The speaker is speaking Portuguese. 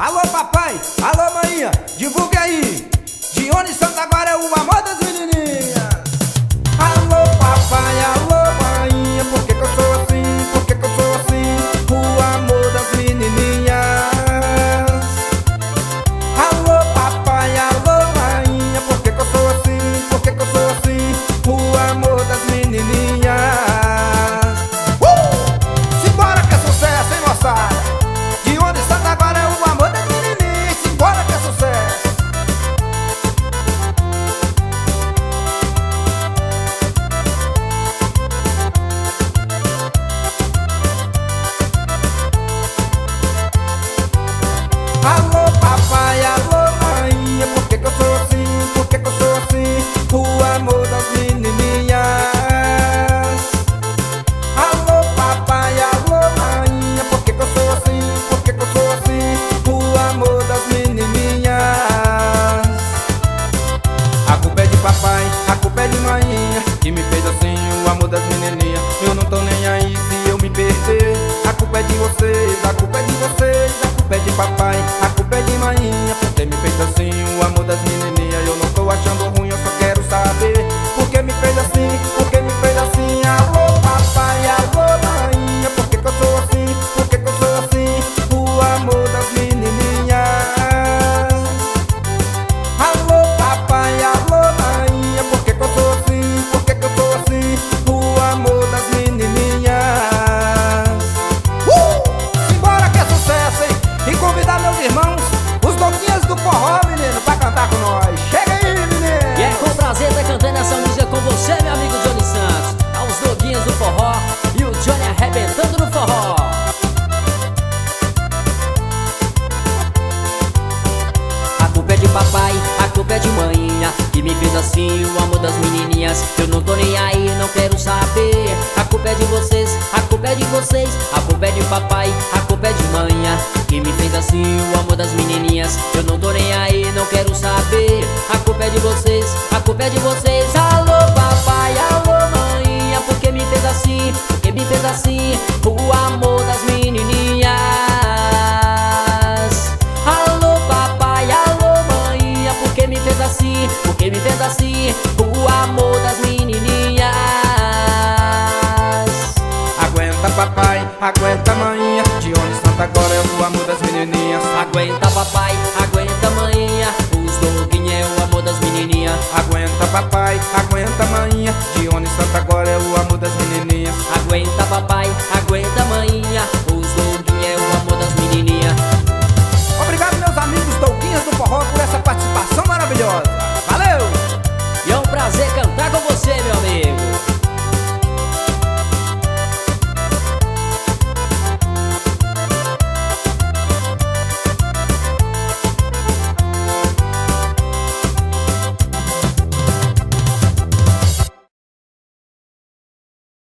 Alô papai, alô maninha, divulgue aí. Dione Santos agora é o amor das menininhas. Alô papai, alô maninha, por que que eu sou assim? Por que que eu sou assim? O amor das menininhas. Alô papai, alô maninha, por que que eu sou assim? Por que que eu sou assim? O amor das menininhas. Simbora que é sucesso, hein moçada? Dione Santos agora é o amor das menininhas. Simbora que é sucesso. Alô papai, alô maninha, por que que eu sou assim? Por que que eu sou assim? O amor das menininhas. Alô papai, alô maninha, por que que eu sou assim? Por que que eu sou assim? O amor das menininhas. A culpa é de papai, a culpa é de maninha, que me fez assim, o amor das menininhas. Eu não tô nem aí se eu me perder. A culpa é de vocês, a culpa é de vocês. A culpa é de papai, a culpa é de maninha, por ter me feito assim, o amor das menininhas. Eu não tô achando ruim, eu só quero saber por que me fez assim, por que me fez assim. Alô papai, alô maninha, por que que eu sou assim? Por que que eu sou assim? O amor das menininhas. Alô papai, alô maninha, por que que eu sou assim? Por que que eu sou assim? O amor das menininhas. Simbora que é sucesso, hein? E convidar meus irmãos, os doguinhas do forró, menino, pra cantar com nós. Chega aí, menino! E é com prazer estar cantando essa música com você, meu amigo Johnny Santos. Tá os doguinhos do forró e o Johnny arrebentando no forró. A culpa é de papai, a culpa é de maninha, que me fez assim, o amor das menininhas. Eu não tô nem aí, não quero saber. A culpa é de vocês, a culpa é de vocês. A culpa é de papai, a culpa é de maninha, que me fez assim, o amor das menininhas. Eu não tô nem aí, não quero saber. A culpa é de vocês, a culpa é de vocês. Alô papai, alô maninha, por que me fez assim? Por que me fez assim? O amor das menininhas. Alô papai, alô maninha, por que me fez assim? Por que me fez assim? O amor das menininhas. Aguenta papai, aguenta maninha, Dione Santos agora é o amor das menininhas. Aguenta papai, aguenta maninha, os doguinhos é o amor das menininhas. Aguenta papai, aguenta maninha,